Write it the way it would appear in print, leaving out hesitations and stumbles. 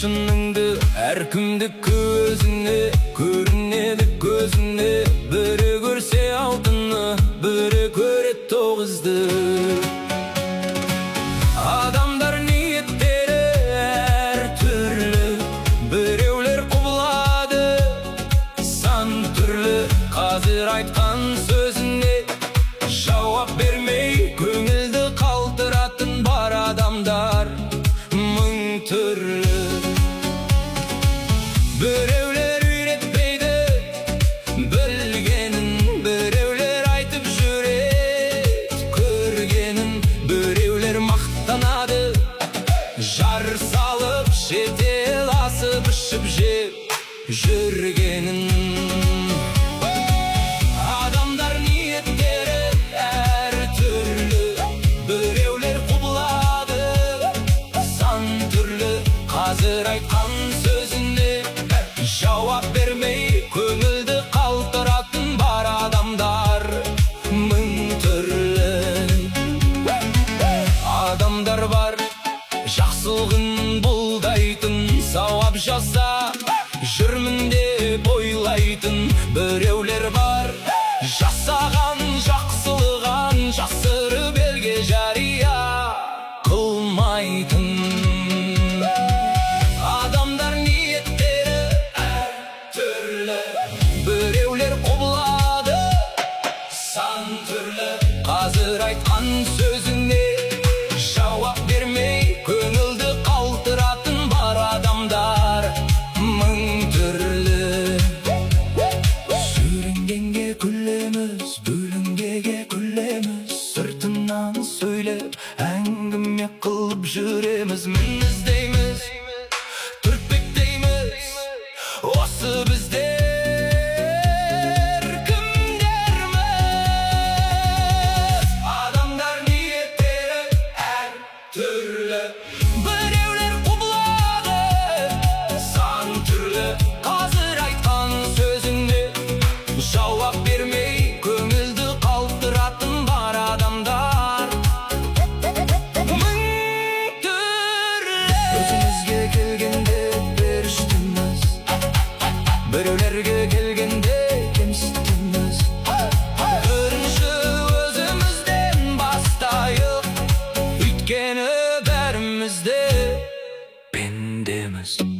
шыныңды, әркімдікі өзіне, көрінеді көзіне. Бірі көрсе алтыны, бірі көреді тоғызды. Адамдар ниеттері әр түрлі, біреулер құбылады сан түрлі. Қазір айтқан сөзіне жауап бермей көңілді қалтыратын бар адамдар мың түрлі. Біреулер үйретпейді білгенін, біреулер айтып жүреді көргенін. Біреулер мақтанады жар салып, шетел асып ішіп жеп жүргенін. Адамдар ниеттері әр түрлі, біреулер құбылады сан түрлі. Қазір айтқан сөзіне жауап бермей көңілді қалтыратын бар адамдар мың түрлі. Адамдар бар жақсылығын бұлдайтын, сауап жаса жүрмін деп ойлайтын. Біреулер бар жасаған жақсылығын жасырып елге жария қылмайтын. Адамдар ниеттері әр түрлі, біреулер құбылады сан түрлі. Қазір айтқан сөзіне жауап бермей көңілді қалтыратын бар адамдар мың түрлі. Сүренгенге күлеміз, бүлінгеге күлеміз, сыртынан сөйлеп әңгіме қылып жүреміз. Мін іздейміз, түртпектейміз, осы біздер кімдерміз? Адамдар ниеттері әр түрлі, біреулер құбылады сан түрлі. Қазір айтқан сөзіне жауап бермей көңілді қалтыратын бар адамдар мың түрлі. Өзімізге келгенде періштеміз, біреулерге келгенде кемсітеміз. Бірінші өзімізден бастайық, өйткені бәріміз де пендеміз.